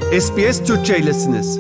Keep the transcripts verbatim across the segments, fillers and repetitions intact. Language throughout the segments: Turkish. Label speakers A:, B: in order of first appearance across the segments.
A: S B S Türkçe'ylesiniz.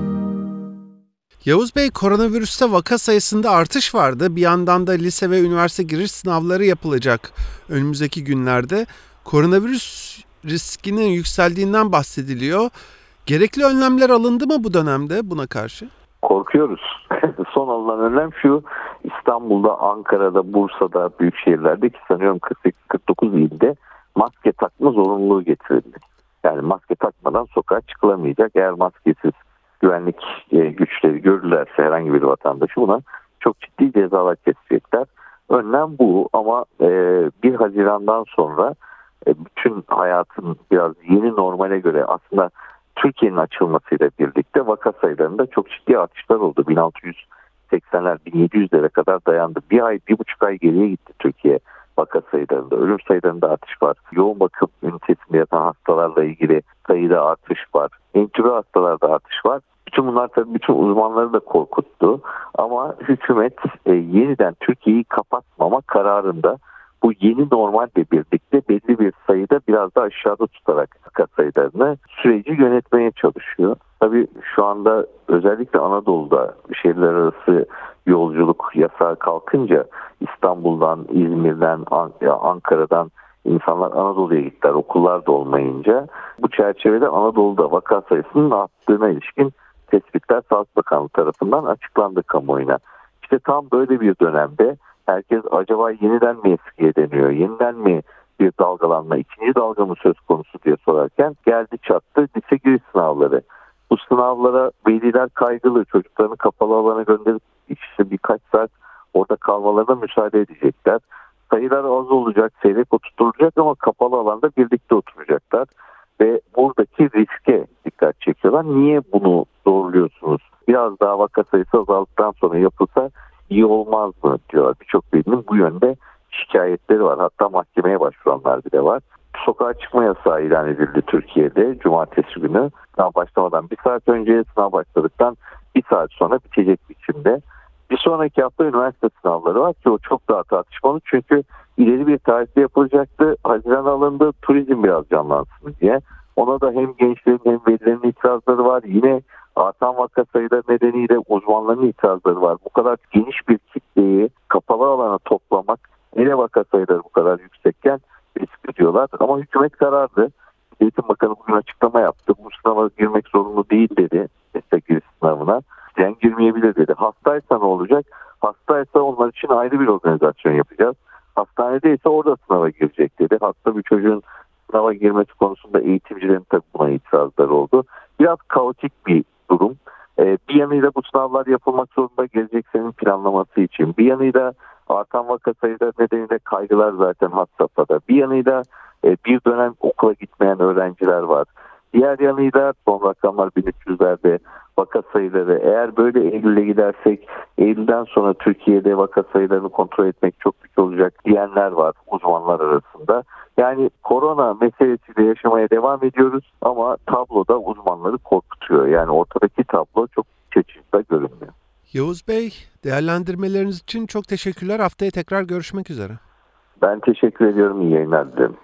A: Yavuz Bey, koronavirüste vaka sayısında artış vardı. Bir yandan da lise ve üniversite giriş sınavları yapılacak önümüzdeki günlerde. Koronavirüs riskinin yükseldiğinden bahsediliyor. Gerekli önlemler alındı mı bu dönemde buna karşı?
B: Korkuyoruz. Son alınan önlem şu: İstanbul'da, Ankara'da, Bursa'da, büyük şehirlerde ki sanıyorum kırk sekiz kırk dokuz ilde maske takma zorunluluğu getirildi. Yani maske takmadan sokağa çıkılamayacak. Eğer maskesiz güvenlik güçleri görürlerse herhangi bir vatandaşı buna çok ciddi cezalar kesecekler. Önlem bu ama bir Haziran'dan sonra bütün hayatın biraz yeni normale göre aslında Türkiye'nin açılmasıyla birlikte vaka sayılarında çok ciddi artışlar oldu. bin altı yüz seksenler, bin yedi yüzlere kadar dayandı. Bir ay, bir buçuk ay geriye gitti Türkiye vaka sayılarında. Ölüm sayılarında artış var. Yoğun bakım ünitesinde yatan hastalarla ilgili sayıda artış var. Entübe hastalarda artış var. Bütün bunlar tabii bütün uzmanları da korkuttu. Ama hükümet e, yeniden Türkiye'yi kapatmama kararında bu yeni normalle birlikte belli bir sayıda biraz da aşağıda tutarak vaka sayılarını süreci yönetmeye çalışıyor. Tabii şu anda özellikle Anadolu'da şehirler arası yolculuk yasağı kalkınca İstanbul'dan, İzmir'den, Ankara'dan insanlar Anadolu'ya gittiler, okullar da olmayınca. Bu çerçevede Anadolu'da vaka sayısının arttığına ilişkin tespitler Sağlık Bakanlığı tarafından açıklandı kamuoyuna. İşte tam böyle bir dönemde herkes acaba yeniden mi eskiye deniyor, yeniden mi bir dalgalanma, ikinci dalga mı söz konusu diye sorarken geldi çattı lise giriş sınavları. Bu sınavlara veliler kaygılı, çocuklarını kapalı alana gönderip işte birkaç saat orada kalmalarına müsaade edecekler. Sayılar az olacak, seyrek oturtulacak ama kapalı alanda birlikte oturacaklar. Ve buradaki riske dikkat çekiyorlar. Niye bunu zorluyorsunuz? Biraz daha vaka sayısı azaldıktan sonra yapılsa iyi olmaz mı diyorlar. Birçok velinin bu yönde şikayetleri var. Hatta mahkemeye başvuranlar bile var. Sokağa çıkma yasağı ilan edildi Türkiye'de cumartesi günü. Sınav başlamadan bir saat önce, sınav başladıktan bir saat sonra bitecek biçimde. Bir sonraki hafta üniversite sınavları var ki o çok daha tartışmalı. Çünkü ileri bir tarihte yapılacaktı. Haziran alındı, turizm biraz canlansın diye. Ona da hem gençlerin hem velilerin itirazları var. Yine artan vaka sayıları nedeniyle uzmanların itirazları var. Bu kadar geniş bir kitleyi kapalı alana toplamak, hele vaka sayıları bu kadar yüksekken riskli diyorlar. Ama hükümet karardı. Eğitim Bakanı bugün açıklama yaptı. Bu sınava girmek zorunlu değil dedi. Meslek giriş sınavına. Yani girmeyebilir dedi. Hastaysa ne olacak? Hastaysa onlar için ayrı bir organizasyon yapacağız. Hastanede ise orada sınava girecek dedi. Hasta bir çocuğun sınava girmesi konusunda eğitimcilerin tabii buna itirazları oldu. Biraz kaotik bir durum. Ee, bir yanıyla bu sınavlar yapılmak zorunda gelecek senin planlaması için. Bir yanıyla artan vaka sayıları nedeniyle kaygılar zaten had safhada. Bir yanıyla e, bir dönem okula gitmeyen öğrenciler var. Diğer yanıyla son rakamlar bin üç yüzlerde vaka sayıları. Eğer böyle Eylül'e gidersek Eylül'den sonra Türkiye'de vaka sayılarını kontrol etmek çok güç olacak diyenler var uzmanlar arasında. Yani korona meselesiyle yaşamaya devam ediyoruz ama tabloda uzmanları korkutuyor. Yani ortadaki tablo çok iç açıcı da görünmüyor.
A: Yavuz Bey, değerlendirmeleriniz için çok teşekkürler. Haftaya tekrar görüşmek üzere.
B: Ben teşekkür ediyorum. İyi yayınlar dilerim.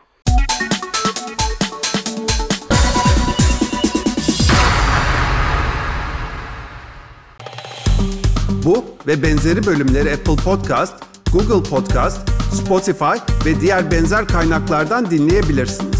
A: Bu ve benzeri bölümleri Apple Podcast, Google Podcast, Spotify ve diğer benzer kaynaklardan dinleyebilirsiniz.